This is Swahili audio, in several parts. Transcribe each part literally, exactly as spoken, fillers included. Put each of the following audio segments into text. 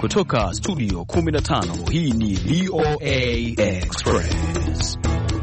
Kutoka studio kumi na tano, hii ni V O A Express.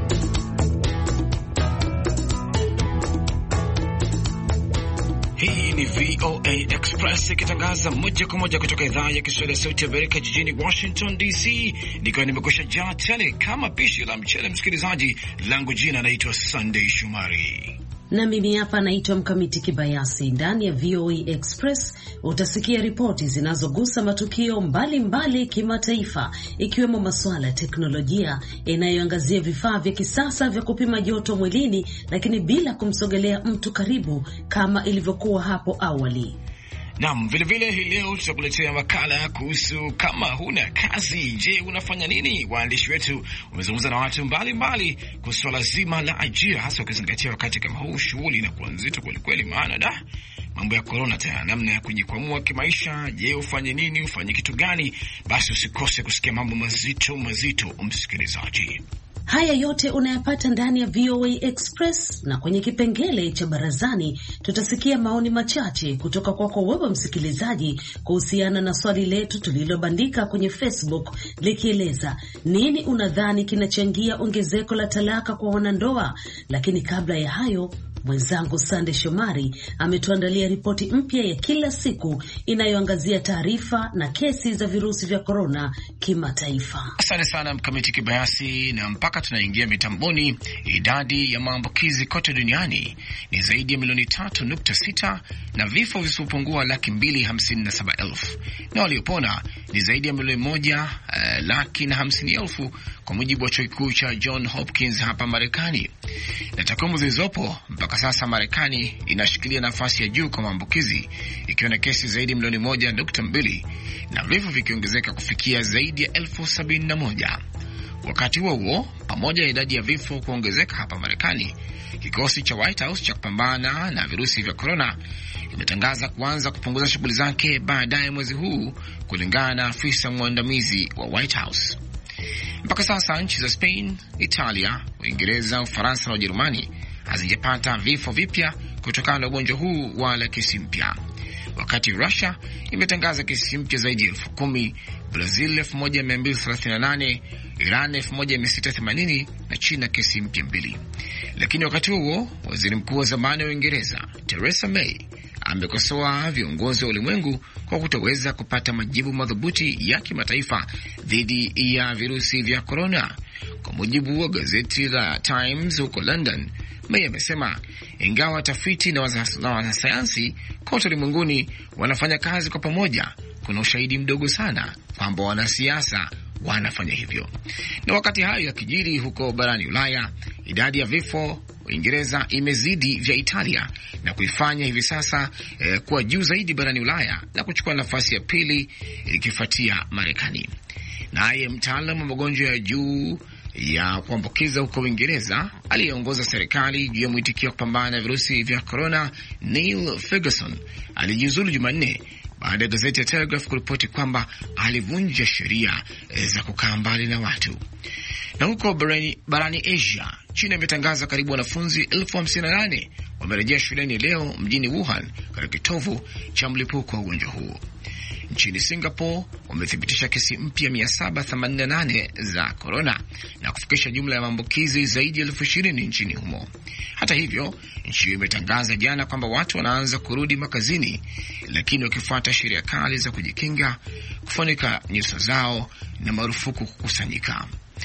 Hii ni V O A Express ikitangaza moja kwa moja kutoka idhaa ya Kiswahili ya Sauti ya Amerika jijini Washington D C. Nikiwa nimekusha jaa tele kama pishi la mchele, msikilizaji. Langu jina naitwa Sunday Shumari. Na mimi hapa naitwa Mkamiti Kibayasi. Ndani ya V O A Express utasikia ripoti zinazogusa matukio mbalimbali kimataifa, ikiwemo masuala ya teknolojia inayoangazia vifaa vya kisasa vya kupima joto mwilini, lakini bila kumsogelea mtu karibu kama ilivyokuwa hapo awali. Naam, vile vile hii leo tutakuletea makala kuhusu kama huna kazi, je, unafanya nini? Waandishi wetu wamezungumza na watu mbalimbali kwa swala zima la ajira, hasa ukizingatia wakati kama huu shughuli na kuwa nzito kweli kweli, maana da mambo ya corona tena, namna ya kujikwamua kimaisha. Je, ufanye nini? Ufanye kitu gani? Basi usikose kusikia mambo mazito mazito, msikilizaji. Haya yote unayapata ndani ya V O A Express, na kwenye kipengele cha barazani tutasikia maoni machache kutoka kwako wewe msikilizaji kuhusiana na swali letu tulilobandika kwenye Facebook likieleza nini unadhani kinachangia ongezeko la talaka kwa wanandoa. Lakini kabla ya hayo, mwenzangu Sande Shomari ametuandalia ripoti mpya ya kila siku inayoangazia taarifa na kesi za virusi vya corona kimataifa. Asante sana Mkamiti Kibayasi. Na mpaka tunaingia mitamboni, idadi ya maambukizi kote duniani ni zaidi ya milioni tatu nukta sita na vifo visipungua laki mbili hamsini na saba elfu, na waliopona ni zaidi ya milioni moja uh, laki na hamsini elfu kwa mujibu wa chuo kikuu cha John Hopkins hapa Marekani. Na takwimu zilizopo mpaka sasa, Marekani inashikilia nafasi ya juu kwa maambukizi ikiwa na kesi zaidi milioni moja nukta mbili na vifo vikiongezeka kufikia zaidi ya elfu sabini na moja. Wakati huo huo, pamoja na idadi ya vifo kuongezeka hapa Marekani, kikosi cha White House cha kupambana na virusi vya corona imetangaza kuanza kupunguza shughuli zake baadaye mwezi huu, kulingana na afisa mwandamizi wa White House. Mpaka sasa nchi za Spain, Italia, Uingereza, Ufaransa na Ujerumani hazijapata vifo vipya kutokana na ugonjwa huu wala kesi mpya, wakati Russia imetangaza kesi mpya zaidi ya elfu kumi, Brazil elfu moja mia mbili thelathini na nane, Iran elfu moja mia sita themanini na China kesi mpya mbili. Lakini wakati huo, waziri mkuu wa zamani wa Uingereza Theresa May amekosoa viongozi wa ulimwengu kwa kutoweza kupata majibu madhubuti ya kimataifa dhidi ya virusi vya corona. Kwa mujibu wa gazeti la Times huko London, May amesema ingawa tafiti na wanasayansi kote ulimwenguni wanafanya kazi kwa pamoja, kuna ushahidi mdogo sana kwamba wanasiasa wanafanya hivyo. Na wakati hayo yakijiri huko barani Ulaya, idadi ya vifo Uingereza imezidi vya Italia na kuifanya hivi sasa eh, kuwa juu zaidi barani Ulaya na kuchukua nafasi ya pili ikifuatia Marekani. Naye mtaalamu wa magonjwa ya juu ya kuambukiza huko Uingereza aliyeongoza serikali juu ya mwitikio kupambana na virusi vya corona, Neil Ferguson, alijiuzulu Jumanne baada ya gazeti ya Telegraph kuripoti kwamba alivunja sheria za kukaa mbali na watu. Na huko barani, barani Asia, China imetangaza karibu wanafunzi elfu hamsini na nane wamerejea shuleni leo mjini Wuhan, katika kitovu cha mlipuko wa ugonjwa huu. Nchini Singapore wamethibitisha kesi mpya mia saba themanini na nane za corona na kufikisha jumla ya maambukizi zaidi ya elfu ishirini nchini humo. Hata hivyo, nchi hiyo imetangaza jana kwamba watu wanaanza kurudi makazini, lakini wakifuata sheria kali za kujikinga, kufunika nyuso zao na marufuku kukusanyika.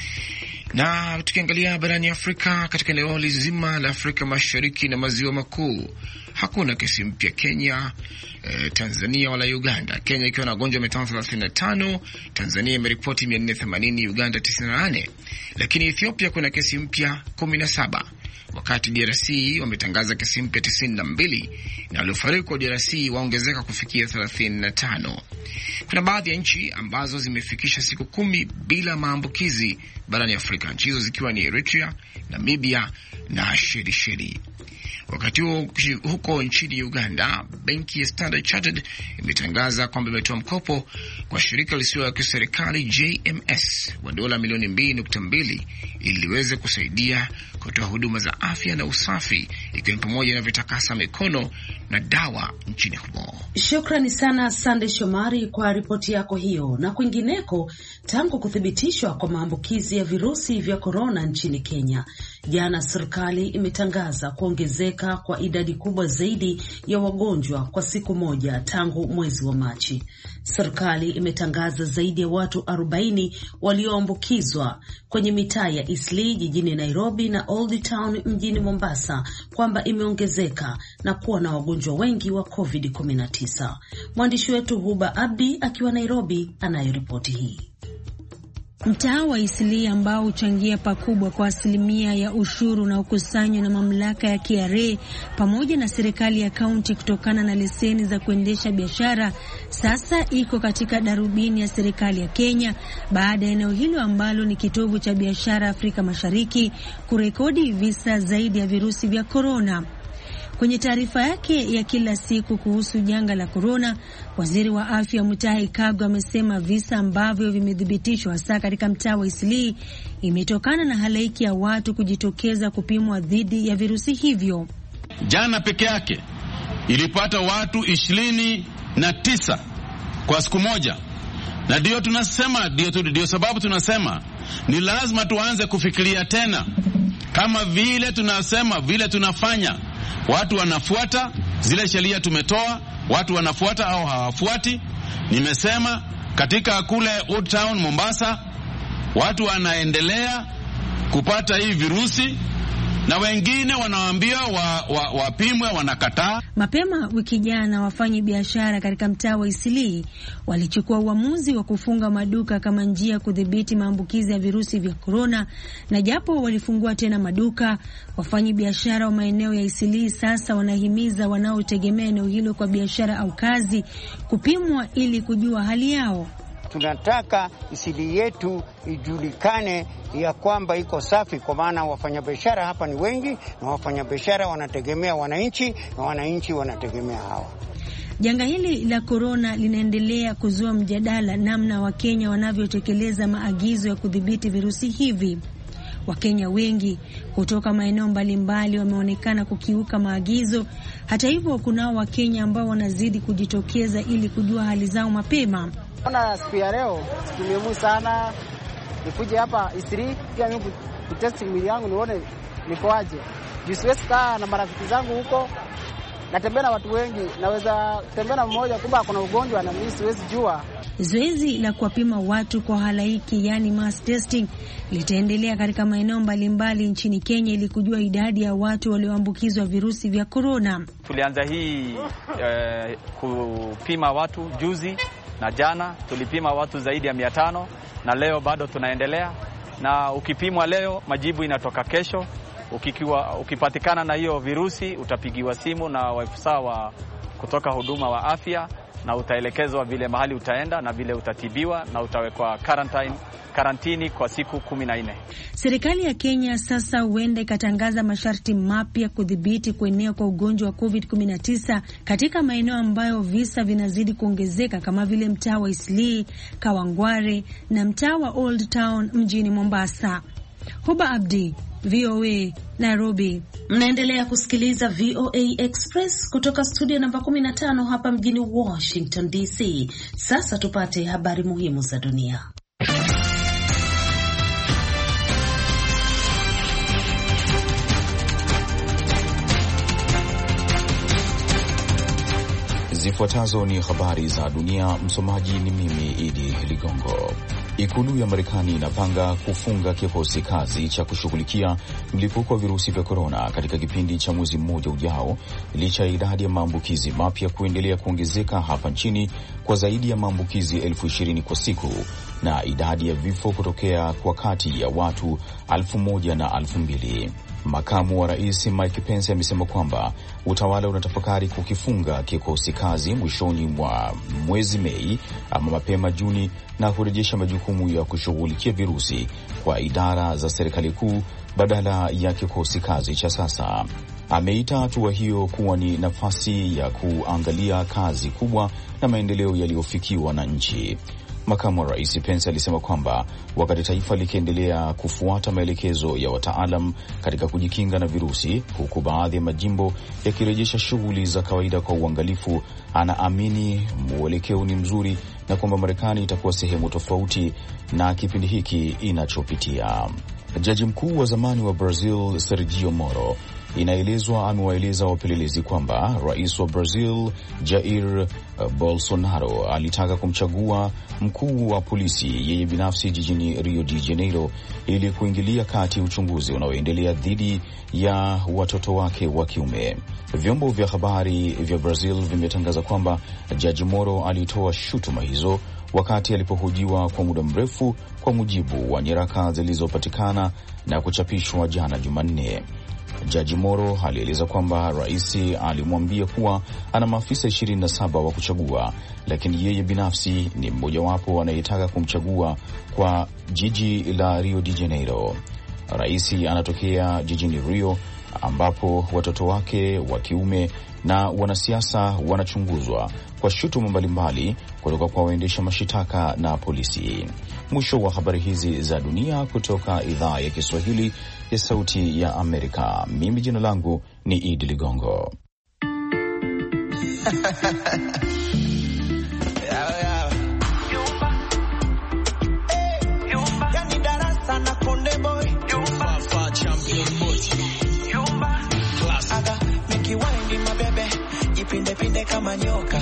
Na tukiangalia barani Afrika, katika eneo lizima la Afrika Mashariki na Maziwa Makuu, hakuna kesi mpya Kenya, eh, Tanzania wala Uganda. Kenya ikiwa na wagonjwa mia tano thelathini na tano, Tanzania imeripoti mia nne themanini, Uganda tisini na nane. Lakini Ethiopia kuna kesi mpya kumi na saba, wakati D R C wametangaza kesi mpya tisini na mbili na waliofariki wa D R C waongezeka kufikia thelathini na tano. Kuna baadhi ya nchi ambazo zimefikisha siku kumi bila maambukizi barani Afrika, nchi hizo zikiwa ni Eritrea, Namibia na Shelisheli. Wakati huo huko nchini Uganda, benki ya Standard Chartered imetangaza kwamba imetoa mkopo kwa shirika lisilo la kiserikali J M S wa dola milioni mbili nukta mbili ili liweze kusaidia kutoa huduma za afya na usafi, ikiwa pamoja na vitakasa mikono na dawa nchini humo. Shukrani sana Sande Shomari kwa ripoti yako hiyo. Na kwingineko, tangu kuthibitishwa kwa maambukizi ya virusi vya korona nchini Kenya, jana serikali imetangaza kuongezeka kwa idadi kubwa zaidi ya wagonjwa kwa siku moja tangu mwezi wa Machi. Serikali imetangaza zaidi ya watu arobaini walioambukizwa kwenye mitaa ya Eastleigh jijini Nairobi na Old Town mjini Mombasa kwamba imeongezeka na kuwa na wagonjwa wengi wa covid kumi na tisa. Mwandishi wetu Huba Abdi akiwa Nairobi anayeripoti hii. Mtaa wa Eastleigh ambao huchangia pakubwa kwa asilimia ya ushuru na ukusanyo na mamlaka ya K R A pamoja na serikali ya kaunti kutokana na leseni za kuendesha biashara, sasa iko katika darubini ya serikali ya Kenya baada ya eneo hilo ambalo ni kitovu cha biashara Afrika Mashariki kurekodi visa zaidi ya virusi vya korona. Kwenye taarifa yake ya kila siku kuhusu janga la korona, waziri wa afya Mutahi Kagwe amesema visa ambavyo vimethibitishwa hasa katika mtaa wa Eastleigh imetokana na halaiki ya watu kujitokeza kupimwa dhidi ya virusi hivyo. Jana peke yake ilipata watu ishirini na tisa kwa siku moja, na ndio tunasema ndio ndio sababu tunasema ni lazima tuanze kufikiria tena, kama vile tunasema vile tunafanya. Watu wanafuata zile sheria tumetoa, watu wanafuata au hawafuati. Nimesema katika kule Old Town Mombasa, watu wanaendelea kupata hii virusi na wengine wanawaambia wapimwe wa, wa wanakataa. Mapema wiki jana wafanyi biashara katika mtaa wa Eastleigh walichukua uamuzi wa kufunga maduka kama njia ya kudhibiti maambukizi ya virusi vya korona, na japo walifungua tena maduka, wafanyi biashara wa maeneo ya Eastleigh sasa wanahimiza wanaotegemea eneo hilo kwa biashara au kazi kupimwa ili kujua hali yao. Tunataka Eastleigh yetu ijulikane ya kwamba iko safi, kwa maana wafanyabiashara hapa ni wengi na wafanyabiashara wanategemea wananchi na wananchi wanategemea hawa. Janga hili la korona linaendelea kuzua mjadala namna Wakenya wanavyotekeleza maagizo ya kudhibiti virusi hivi. Wakenya wengi kutoka maeneo mbalimbali wameonekana kukiuka maagizo. Hata hivyo, kunao Wakenya ambao wanazidi kujitokeza ili kujua hali zao mapema. Ona siku ya leo siku muhimu sana nikuje hapa Eastleigh pia mimi kutest mwili wangu nione niko aje. Siwezi kaa na marafiki zangu huko, natembea na watu wengi, naweza tembea na mmoja kumbe kuna ugonjwa na mimi siwezi jua. Zoezi la kuwapima watu kwa halaiki, yani mass testing, litaendelea katika maeneo mbalimbali nchini Kenya ili kujua idadi ya watu walioambukizwa virusi vya korona. Tulianza hii eh, kupima watu juzi na jana tulipima watu zaidi ya mia tano na leo bado tunaendelea, na ukipimwa leo majibu inatoka kesho. Ukikiwa ukipatikana na hiyo virusi utapigiwa simu na waafisa wa kutoka huduma wa afya na utaelekezwa vile mahali utaenda na vile utatibiwa na utawekwa quarantine karantini kwa siku kumi na nne. Serikali ya Kenya sasa huenda ikatangaza masharti mapya kudhibiti kuenea kwa ugonjwa wa covid kumi na tisa katika maeneo ambayo visa vinazidi kuongezeka kama vile mtaa wa Eastleigh, Kawangware na mtaa wa Old Town mjini Mombasa. Huba Abdi, V O A, Nairobi. Mnaendelea kusikiliza V O A Express kutoka studio namba kumi na tano hapa mjini Washington D C. Sasa tupate habari muhimu za dunia. Zifuatazo ni habari za dunia. Msomaji ni mimi Idi Ligongo. Ikulu ya Marekani inapanga kufunga kikosi kazi cha kushughulikia mlipuko wa virusi vya korona katika kipindi cha mwezi mmoja ujao, licha ya idadi ya maambukizi mapya kuendelea kuongezeka hapa nchini kwa zaidi ya maambukizi elfu ishirini kwa siku na idadi ya vifo kutokea kwa kati ya watu alfu moja na alfu mbili. Makamu wa rais Mike Pence amesema kwamba utawala unatafakari kukifunga kikosi kazi mwishoni mwa mwezi Mei ama mapema Juni na kurejesha majukumu ya kushughulikia virusi kwa idara za serikali kuu badala ya kikosi kazi cha sasa. Ameita hatua hiyo kuwa ni nafasi ya kuangalia kazi kubwa na maendeleo yaliyofikiwa na nchi. Makamu wa rais Pence alisema kwamba wakati taifa likiendelea kufuata maelekezo ya wataalam katika kujikinga na virusi, huku baadhi ya majimbo yakirejesha shughuli za kawaida kwa uangalifu, anaamini mwelekeo ni mzuri na kwamba Marekani itakuwa sehemu tofauti na kipindi hiki inachopitia. Jaji mkuu wa zamani wa Brazil Sergio Moro inaelezwa amewaeleza wapelelezi kwamba rais wa Brazil Jair Bolsonaro alitaka kumchagua mkuu wa polisi yeye binafsi jijini Rio de Janeiro ili kuingilia kati uchunguzi unaoendelea dhidi ya watoto wake wa kiume. Vyombo vya habari vya Brazil vimetangaza kwamba Jaji Moro alitoa shutuma hizo wakati alipohojiwa kwa muda mrefu, kwa mujibu wa nyaraka zilizopatikana na kuchapishwa jana Jumanne. Jaji Moro alieleza kwamba rais alimwambia kuwa ana maafisa ishirini na saba wa kuchagua, lakini yeye binafsi ni mmojawapo anayetaka kumchagua kwa jiji la Rio de Janeiro. Rais anatokea jijini Rio ambapo watoto wake wa kiume na wanasiasa wanachunguzwa kwa shutuma mbalimbali kutoka kwa waendesha mashitaka na polisi. Mwisho wa habari hizi za dunia kutoka idhaa ya Kiswahili ya Sauti ya Amerika. Mimi jina langu ni Idi Ligongo. Pinde pinde kama nyoka,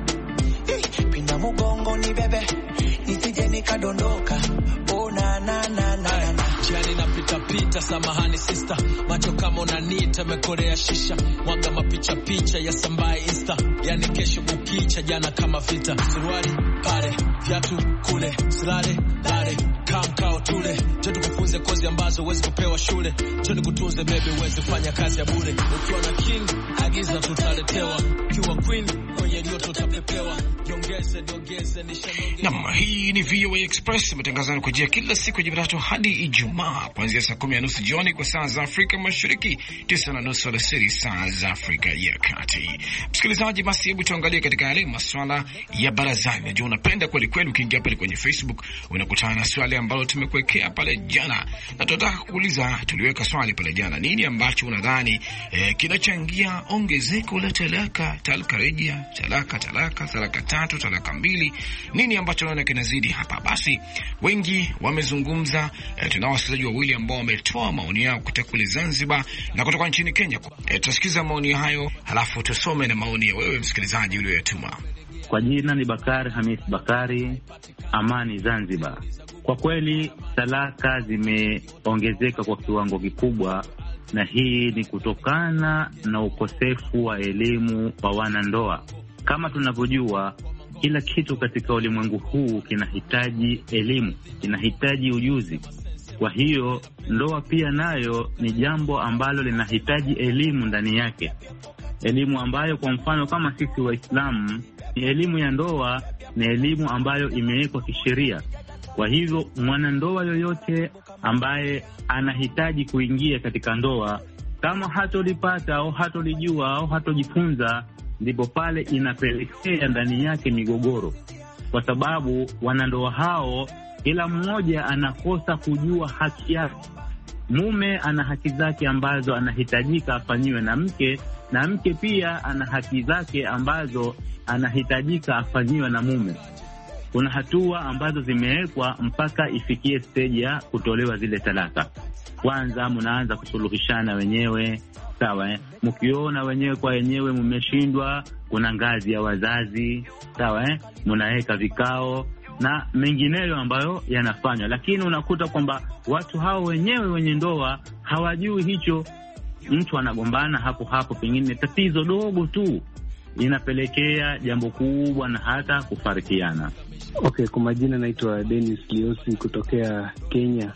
pinda mugongo ni bebe, nisije nikadondoka. Oh na na na na na, jani napita pita, samahani sister, macho kama unanita, mekorea shisha, mwaga mapicha picha ya sambaye insta, yani kesho kukicha, jana kama vita, suruali pale, viatu kule, silale lale, kamkao tule, jetu kufunze kozi ambazo uwezi kupewa shule, joni kutunze bebe uwezi fanya kazi ya bure, ukiwa na king, agiza tutaletewa, kiwa queen, kwenye joto tutapepewa, yongeze, yongeze, nishanonge. Naam, hii ni V O A Express, matangazo yanakujia kila siku ya Jumatatu hadi Ijumaa, kuanzia saa kumi na nusu jioni kwa saa za Afrika Mashariki, tisa na nusu alasiri saa za Afrika ya Kati. Msikilizaji, basi hebu tuangalie katika yale masuala ya barazani. Najua unapenda kweli kweli ukiingia pale kwenye Facebook, unakutana na swali ambalo tumekuwekea pale jana. Na tunataka kuuliza, tuliweka swali pale jana, nini ambacho unadhani eh, kinachangia ongezeko la talaka, talaka rejea, talaka, talaka, talaka tatu, talaka mbili? Nini ambacho unaona kinazidi hapa? Basi wengi wamezungumza. E, tunao wasikilizaji wawili ambao wametoa maoni yao kutoka kule Zanzibar na kutoka nchini Kenya. E, tutasikiza maoni hayo halafu tusome na maoni ya wewe msikilizaji uliyotuma. Kwa jina ni Bakari Hamis Bakari, Amani, Zanzibar. Kwa kweli talaka zimeongezeka kwa kiwango kikubwa, na hii ni kutokana na ukosefu wa elimu kwa wanandoa. Kama tunavyojua, kila kitu katika ulimwengu huu kinahitaji elimu, kinahitaji ujuzi. Kwa hiyo ndoa pia nayo ni jambo ambalo linahitaji elimu ndani yake, elimu ambayo kwa mfano kama sisi Waislamu, ni elimu ya ndoa ni elimu ambayo imewekwa kisheria. Kwa hivyo mwanandoa yoyote ambaye anahitaji kuingia katika ndoa, kama hatolipata au hatolijua au hatojifunza, ndipo pale inapelekea ndani yake migogoro, kwa sababu wanandoa hao kila mmoja anakosa kujua haki yake. Mume ana haki zake ambazo anahitajika afanyiwe na mke, na mke pia ana haki zake ambazo anahitajika afanyiwe na mume. Kuna hatua ambazo zimewekwa mpaka ifikie stage ya kutolewa zile talaka. Kwanza mnaanza kusuluhishana wenyewe, sawa eh? Mkiona wenyewe kwa wenyewe mmeshindwa, kuna ngazi ya wazazi, sawa eh? Mnaweka vikao na mengineyo ambayo yanafanywa, lakini unakuta kwamba watu hao wenyewe wenye ndoa hawajui hicho. Mtu anagombana hapo hapo, pengine tatizo dogo tu inapelekea jambo kubwa na hata kufarikiana. Okay, kwa majina naitwa Dennis Liosi kutokea Kenya.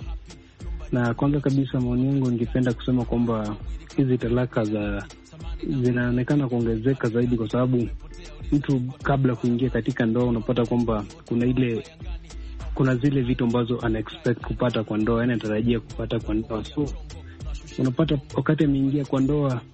Na kwanza kabisa maoni yangu, ningependa kusema kwamba hizi talaka za zinaonekana kuongezeka zaidi kwa sababu mtu kabla kuingia katika ndoa unapata kwamba kuna ile kuna zile vitu ambazo ana expect kupata kwa ndoa, yani anatarajia kupata kwa ndoa. So unapata wakati ameingia kwa ndoa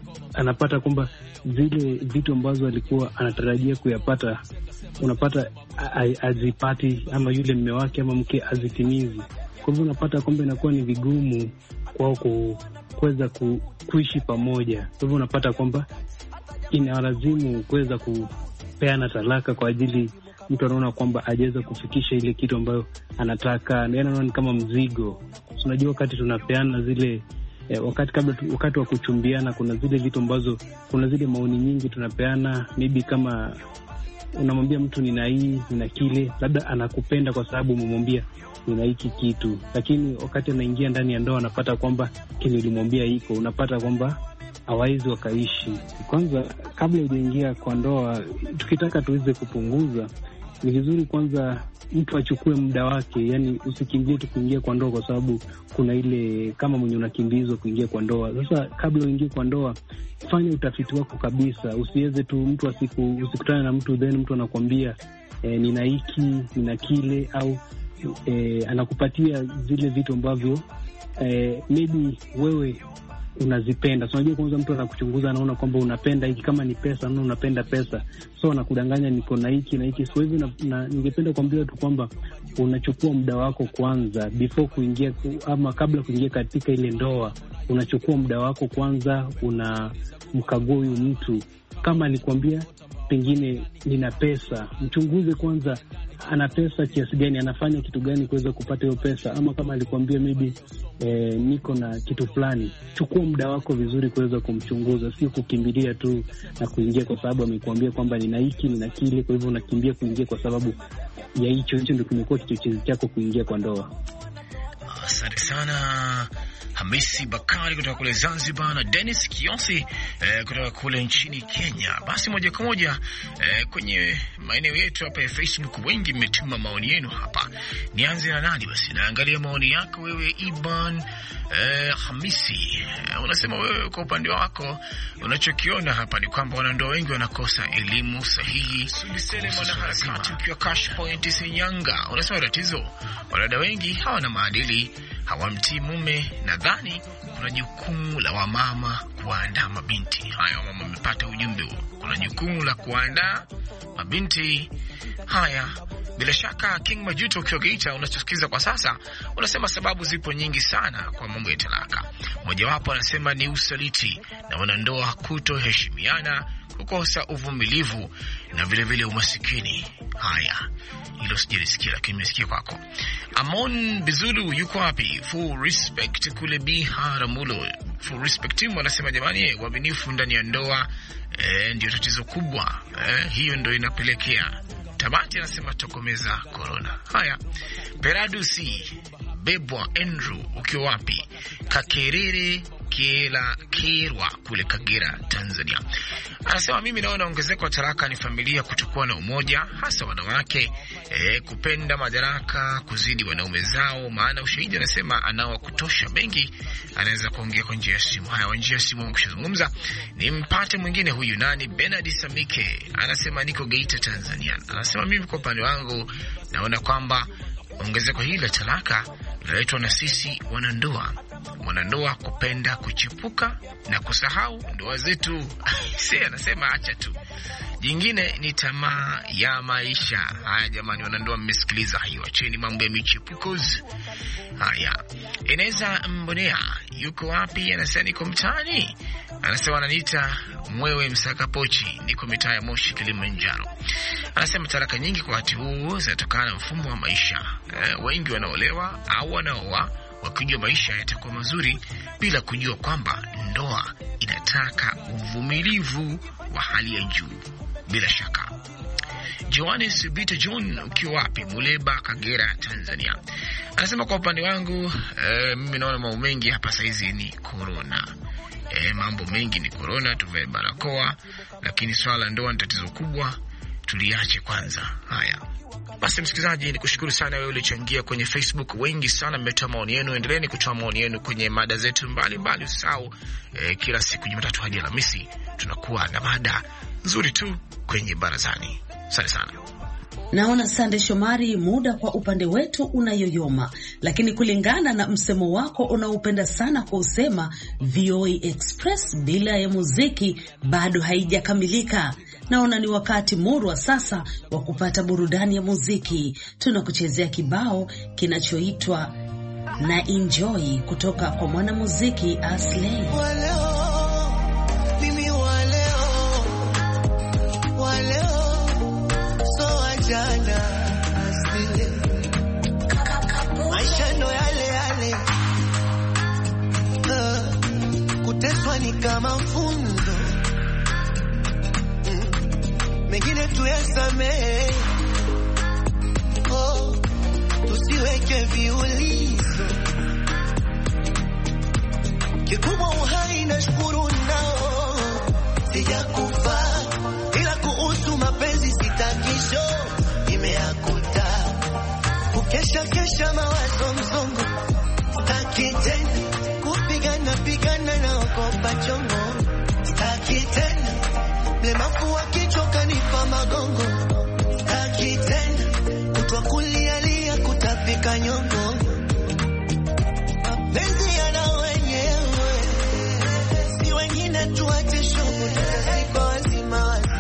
anapata kwamba zile vitu ambazo alikuwa anatarajia kuyapata unapata azipati, ama yule mume wake ama mke azitimizi. Kwa hivyo unapata kwamba inakuwa ni vigumu kwao kuweza ku, kuishi pamoja. Kwa hivyo unapata kwamba inalazimu kuweza kupeana talaka kwa ajili mtu anaona kwamba hajaweza kufikisha ile kitu ambayo anataka, na anaona ni kama mzigo. Unajua, wakati tunapeana zile eh, wakati kabla wakati wa kuchumbiana, kuna zile vitu ambazo kuna zile maoni nyingi tunapeana, maybe kama unamwambia mtu nina hii nina kile, labda anakupenda kwa sababu umemwambia nina hiki kitu, lakini wakati anaingia ndani ya ndoa anapata kwamba kile ulimwambia iko, unapata kwamba hawaizi wakaishi. Kwanza kabla hujaingia kwa ndoa, tukitaka tuweze kupunguza, ni vizuri kwanza mtu achukue muda wake, yani usikimbie tu kuingia kwa ndoa, kwa sababu kuna ile kama mwenye unakimbizwa kuingia kwa ndoa. Sasa kabla uingie kwa ndoa, fanya utafiti wako kabisa, usiweze tu mtu asiku usikutane na mtu then mtu anakuambia eh, nina hiki nina kile, au eh, anakupatia zile vitu ambavyo eh, maybe wewe unazipenda. So unajua, kwanza mtu anakuchunguza, anaona kwamba unapenda hiki, kama ni pesa anaona unapenda pesa, so anakudanganya niko na hiki na hiki. So hivi na, na ningependa kuambia tu kwamba unachukua muda wako kwanza before kuingia, ama kabla kuingia katika ile ndoa, unachukua muda wako kwanza, unamkagua huyu mtu. Kama alikwambia pengine nina pesa, mchunguze kwanza ana pesa kiasi gani, anafanya kitu gani kuweza kupata hiyo pesa. Ama kama alikwambia maybe eh, niko na kitu fulani, chukua muda wako vizuri kuweza kumchunguza, sio kukimbilia tu na kuingia kwa sababu amekwambia kwamba nina hiki nina kile, kwa hivyo unakimbia kuingia kwa sababu ya hicho. Hicho ndio kimekuwa kichochezi chako kuingia kwa ndoa. Asante sana Hamisi Bakari kutoka kule Zanzibar na Dennis Kiosi eh, kutoka kule nchini Kenya. Basi moja kwa moja eh, kwenye maeneo yetu hapa ya Facebook, wengi mmetuma maoni yenu hapa. Nianze na nani basi? Naangalia maoni yako wewe Iban eh, Hamisi. Eh, unasema wewe kwa upande wako unachokiona hapa ni kwamba wanandoa wengi wanakosa elimu sahihi. Sulisele mwanaharakati ukiwa Cash Point Sinyanga, unasema tatizo wanadada wengi hawana maadili, hawamtii mume. Nadhani kuna jukumu la wamama kuandaa mabinti. Haya, wamama wamepata ujumbe huo. Kuna jukumu la kuandaa mabinti. Haya, bila shaka King Majuto ukiwa Geita unachosikiza kwa sasa, unasema sababu zipo nyingi sana kwa mambo ya talaka. Mojawapo anasema ni usaliti na wanandoa kutoheshimiana, kukosa uvumilivu na vile vile umasikini. Haya, hilo sijalisikia lakini nimesikia kwako. Amon Bizulu yuko wapi? Full respect kule Biharamulo. Full respect team wanasema jamani, uaminifu ndani ya ndoa eh, ndio tatizo kubwa. Eh, hiyo ndio inapelekea. Tabati anasema tokomeza corona. Haya, Peradusi Bebwa Andrew ukiwa wapi? Kakerere Kela Kirwa kule Kagera, Tanzania. Anasema mimi naona ongezeko la talaka ni familia kutokuwa na umoja, hasa wanawake eh, kupenda madaraka kuzidi wanaume zao. Maana ushahidi anasema anao kutosha, bengi anaweza kuongea kwa njia ya simu. Haya, kwa njia ya simu mkishazungumza. Ni mpate mwingine huyu nani? Bernard Samike anasema niko Geita, Tanzania. Anasema mimi kwa upande wangu naona kwamba ongezeko hili la talaka linaletwa na sisi wanandoa. Wanandoa kupenda kuchipuka na kusahau ndoa zetu. Si anasema acha tu. Jingine ni tamaa ya maisha. Haya jamani, wanandoa mmesikiliza hiyo, acheni mambo ya michipuko. Haya, Eneza Mbonea yuko wapi? Anasema niko mtaani. Anasema ananiita Mwewe Msakapochi, niko mitaa ya Moshi, Kilimanjaro. Anasema talaka nyingi kwa wakati huu zinatokana na mfumo wa maisha. E, wengi wanaolewa au wanaoa wakijua maisha yatakuwa mazuri bila kujua kwamba ndoa inataka uvumilivu wa hali ya juu. Bila shaka. Johannes Bita John ukiwa wapi? Muleba, Kagera, Tanzania. Anasema kwa upande wangu e, mimi naona mambo mengi hapa saizi ni corona. E, mambo mengi ni corona, tuvae barakoa, lakini swala ndoa ni tatizo kubwa, tuliache kwanza. Haya. Basi msikilizaji, nikushukuru sana wewe ulichangia kwenye Facebook. Wengi sana mmetoa maoni yenu. Endeleeni kutoa maoni yenu kwenye mada zetu mbalimbali. Usahau eh, kila siku Jumatatu hadi Alhamisi tunakuwa na mada nzuri tu kwenye barazani. Asante sana. Naona Sande Shomari, muda kwa upande wetu unayoyoma, lakini kulingana na msemo wako unaupenda sana kuusema, V O A Express bila ya muziki bado haijakamilika. Naona ni wakati murwa sasa wa kupata burudani ya muziki. Tunakuchezea kibao kinachoitwa Na Enjoy kutoka kwa mwanamuziki Aslay. Maisha ndo yale yale, uh, kuteswa ni kama funzo, mm, mengine tuyasamehe, oh, tusiweke viulizo, kikubwa uhai na shukuru nao, sijakufa ila kuhusu mapenzi sitakisho imeakuta. Kesha kesha mawazo msongo, staki tena kupigana pigana na okopa chongo, staki tena mlemafu wa kichwa kanipa magongo, staki tena kutwa kulialia kutapika nyongo, mapenzi yana wenyewe, si wengine tuache shughuli tutasika wazima wazima,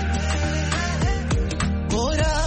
bora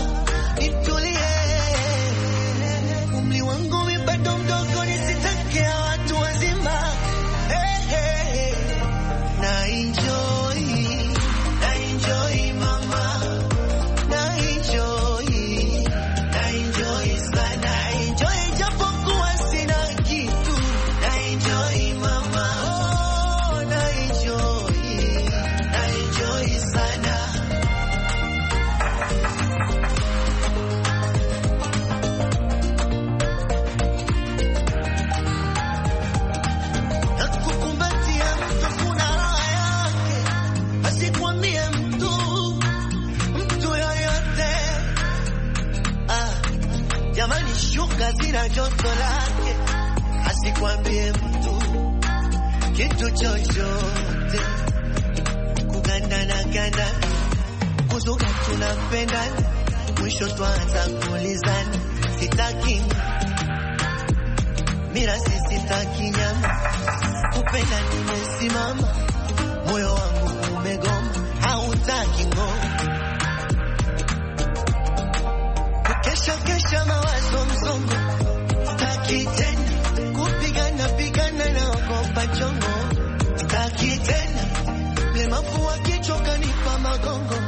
zina joto lake, asikwambie mtu kitu chochote, kuganda na ganda, kuzuka tunapendana, mwisho tuanza kulizana, sitaki mira sitaki nyama, kupenda nimesimama, moyo wangu umegoma, hautaki ngoma, kesha kesha mawazo msongo, staki tena kupigana pigana na okopa chongo, staki tena mlemafu wa kichwa kanipa magongo,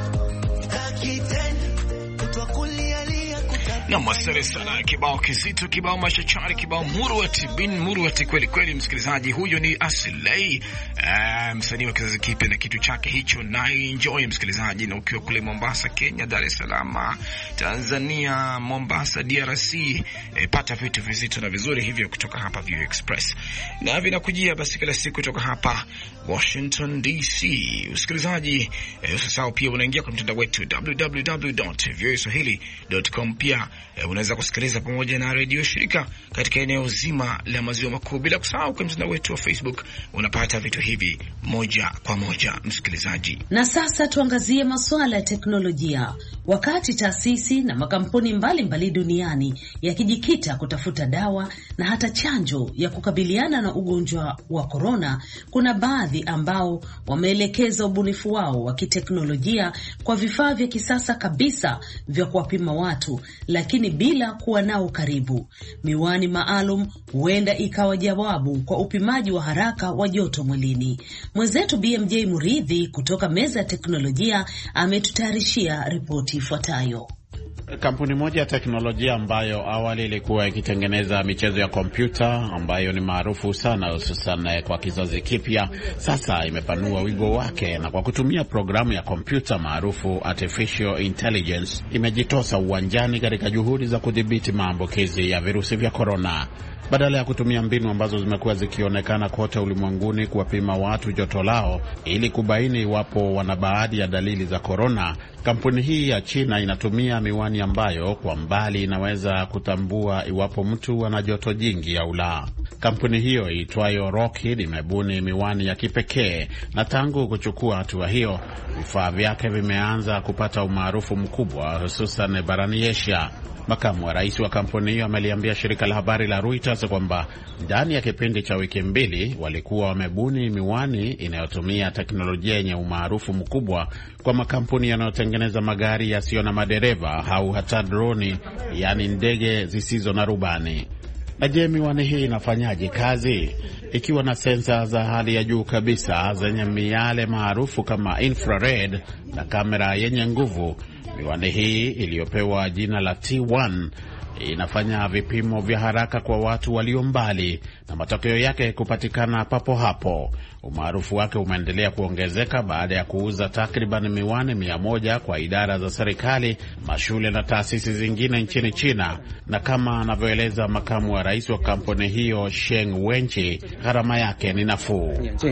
staki tena kutwa kulialia kutapika. Na masere sana, kibao kizito, kibao mashachari, kibao muruati bin muruati kweli kweli. Msikilizaji, huyo ni Aslay, uh, msanii wa kizazi kipya na kitu chake hicho Na Enjoy. Msikilizaji, na ukiwa kule Mombasa Kenya, Dar es Salaam Tanzania, Mombasa D R C, eh, pata vitu vizito na vizuri hivyo kutoka hapa V O A Express, na vinakujia basi kila siku kutoka hapa Washington D C. Msikilizaji, eh, usisahau pia unaingia kwa mtandao wetu w w w dot v o a swahili dot com. Pia eh, unaweza kusikiliza pamoja na redio shirika katika eneo zima la maziwa makuu, bila kusahau kwa mtandao wetu wa Facebook unapata vitu hivi moja kwa moja. Msikilizaji, na sasa tuangazie masuala ya teknolojia. Wakati taasisi na makampuni mbalimbali mbali duniani yakijikita kutafuta dawa na hata chanjo ya kukabiliana na ugonjwa wa korona, kuna baadhi ambao wameelekeza ubunifu wao wa kiteknolojia kwa vifaa vya kisasa kabisa vya kuwapima watu, lakini bila kuwa nao karibu. Miwani maalum huenda ikawa jawabu kwa upimaji wa haraka wa joto mwilini. Mwenzetu B M J Muridhi kutoka meza ya teknolojia ametutayarishia ripoti ifuatayo. Kampuni moja ya teknolojia ambayo awali ilikuwa ikitengeneza michezo ya kompyuta ambayo ni maarufu sana hususan kwa kizazi kipya, sasa imepanua wigo wake na kwa kutumia programu ya kompyuta maarufu artificial intelligence imejitosa uwanjani katika juhudi za kudhibiti maambukizi ya virusi vya korona. Badala ya kutumia mbinu ambazo zimekuwa zikionekana kote ulimwenguni kuwapima watu joto lao ili kubaini iwapo wana baadhi ya dalili za korona, kampuni hii ya China inatumia miwani ambayo kwa mbali inaweza kutambua iwapo mtu ana joto jingi au la. Kampuni hiyo itwayo Rockheed imebuni miwani ya kipekee, na tangu kuchukua hatua hiyo vifaa vyake vimeanza kupata umaarufu mkubwa, hususan barani Asia. Makamu wa rais wa kampuni hiyo ameliambia shirika la habari la Reuters kwamba ndani ya kipindi cha wiki mbili walikuwa wamebuni miwani inayotumia teknolojia yenye umaarufu mkubwa kwa makampuni yanayotengeneza magari yasiyo na madereva au hata droni, yani ndege zisizo na rubani. Na je, miwani hii inafanyaje kazi? Ikiwa na sensa za hali ya juu kabisa zenye miale maarufu kama infrared na kamera yenye nguvu, miwani hii iliyopewa jina la T one inafanya vipimo vya haraka kwa watu walio mbali na matokeo yake kupatikana papo hapo. Umaarufu wake umeendelea kuongezeka baada ya kuuza takriban miwani mia moja kwa idara za serikali, mashule na taasisi zingine nchini China. Na kama anavyoeleza makamu wa rais wa kampuni hiyo Sheng Wenchi, gharama yake ni nafuu.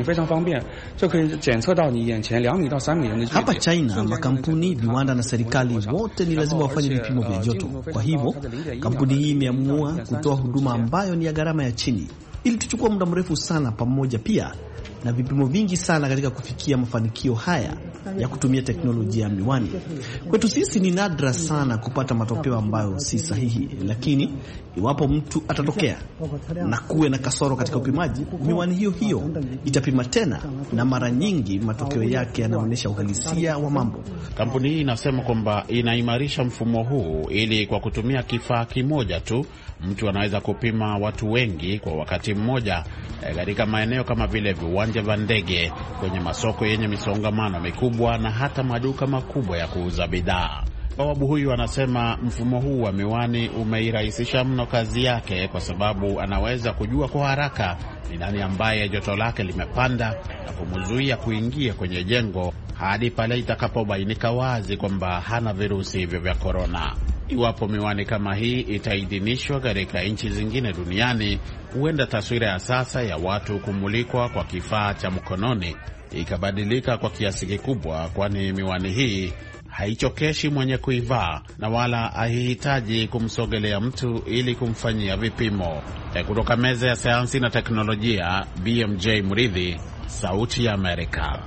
Hapa China, makampuni, viwanda na serikali wote ni lazima wafanye vipimo vya joto. Kwa hivyo kampuni hii imeamua kutoa huduma ambayo ni ya gharama ya chini, ili tuchukua muda mrefu sana pamoja pia na vipimo vingi sana katika kufikia mafanikio haya ya kutumia teknolojia ya miwani. Kwetu sisi ni nadra sana kupata matokeo ambayo si sahihi, lakini iwapo mtu atatokea na kuwe na kasoro katika upimaji, miwani hiyo hiyo itapima tena, na mara nyingi matokeo yake yanaonyesha uhalisia wa mambo. Kampuni hii inasema kwamba inaimarisha mfumo huu ili kwa kutumia kifaa kimoja tu mtu anaweza kupima watu wengi kwa wakati mmoja katika maeneo kama vile viwanja vya ndege, kwenye masoko yenye misongamano mikubwa na hata maduka makubwa ya kuuza bidhaa. Bawabu huyu anasema mfumo huu wa miwani umeirahisisha mno kazi yake, kwa sababu anaweza kujua kwa haraka ni nani ambaye joto lake limepanda na kumzuia kuingia kwenye jengo hadi pale itakapobainika wazi kwamba hana virusi hivyo vya korona. Iwapo miwani kama hii itaidhinishwa katika nchi zingine duniani, huenda taswira ya sasa ya watu kumulikwa kwa kifaa cha mkononi ikabadilika kwa kiasi kikubwa, kwani miwani hii haichokeshi mwenye kuivaa na wala haihitaji kumsogelea mtu ili kumfanyia vipimo. Kutoka meza ya sayansi na teknolojia, B M J Mridhi, Sauti ya Amerika.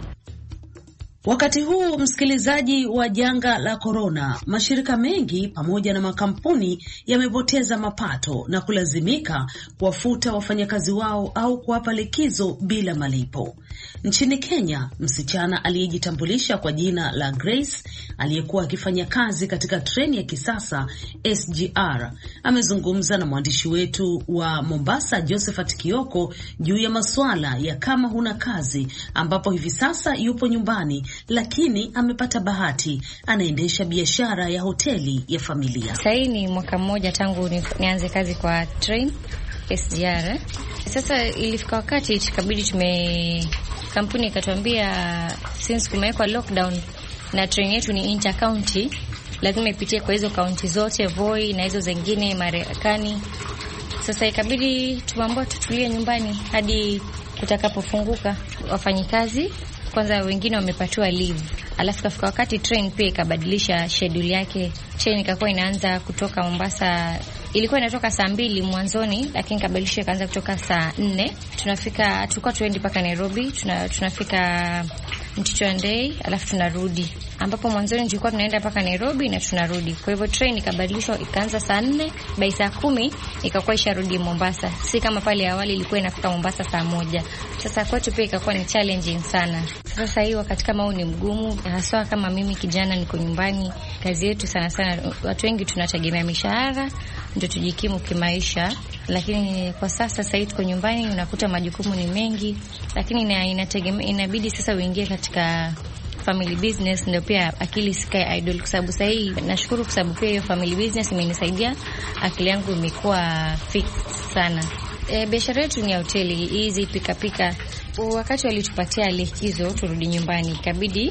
Wakati huu, msikilizaji, wa janga la korona, mashirika mengi pamoja na makampuni yamepoteza mapato na kulazimika kuwafuta wafanyakazi wao au kuwapa likizo bila malipo. Nchini Kenya, msichana aliyejitambulisha kwa jina la Grace aliyekuwa akifanya kazi katika treni ya kisasa S G R amezungumza na mwandishi wetu wa Mombasa Josephat Kioko juu ya masuala ya kama huna kazi, ambapo hivi sasa yupo nyumbani lakini amepata bahati, anaendesha biashara ya hoteli ya familia. Sasa ni mwaka mmoja tangu ni, nianze kazi kwa train S G R. Sasa ilifika wakati ikabidi tume kampuni ikatuambia since kumewekwa lockdown na train yetu ni inter county, lazima ipitie kwa hizo county zote, Voi na hizo zingine Marekani. Sasa ikabidi tuambiwe tutulie nyumbani hadi kutakapofunguka. Wafanyikazi kwanza wengine wamepatiwa leave, alafu kafika wakati train pia ikabadilisha schedule yake. Train ikakuwa inaanza kutoka Mombasa, ilikuwa inatoka saa mbili mwanzoni, lakini kabadilisha ikaanza kutoka saa nne. Tunafika tulikuwa tuendi mpaka Nairobi, tuna, tunafika Mtito Andei alafu tunarudi, ambapo mwanzoni tulikuwa tunaenda mpaka Nairobi na tunarudi. Kwa hivyo train ikabadilishwa ikaanza saa nne, by saa kumi ikakuwa isharudi Mombasa. Si kama pale awali ilikuwa inafika Mombasa saa moja. Sasa kwetu pia ikakuwa ni challenging sana. Sasa hii wakati kama huu ni mgumu, hasa kama mimi kijana niko nyumbani. Kazi yetu sana sana watu wengi tunategemea mishahara ndio tujikimu kimaisha, lakini kwa sasa sasa hivi tuko nyumbani, unakuta majukumu ni mengi, lakini ina, inategemea inabidi sasa uingie katika family business ndio pia akili sikae idle, kwa sababu sasa hii nashukuru kwa sababu pia hiyo family business imenisaidia, akili yangu imekuwa fix sana. E, biashara yetu ni ya hoteli hizi pika pika. Wakati walitupatia likizo turudi nyumbani, ikabidi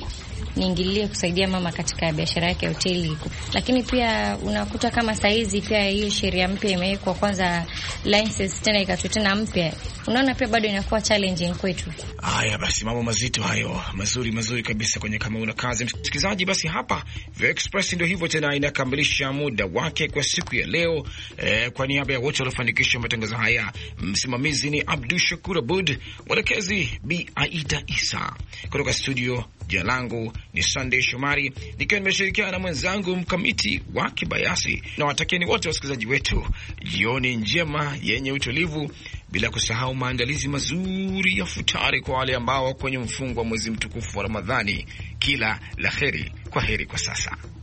niingilie kusaidia mama katika biashara yake ya hoteli. Lakini pia unakuta kama saizi pia hiyo sheria mpya imewekwa, kwanza license tena ikatoa tena mpya, unaona pia bado inakuwa challenging kwetu. Haya basi, mambo mazito hayo, mazuri mazuri kabisa kwenye kama una kazi msikilizaji. Basi hapa Vio Express ndio hivyo tena inakamilisha muda wake kwa siku ya leo. E, kwa niaba ya wote waliofanikisha matangazo haya, msimamizi ni Abdul Shakur Abud, mwelekezi Bi Aida Isa, kutoka studio jina langu ni Sunday Shomari, nikiwa nimeshirikiana na mwenzangu Mkamiti wa Kibayasi, na watakieni wote wasikilizaji wetu jioni njema yenye utulivu, bila kusahau maandalizi mazuri ya futari kwa wale ambao kwenye mfungo wa mwezi mtukufu wa Ramadhani. Kila la heri, kwa heri kwa sasa.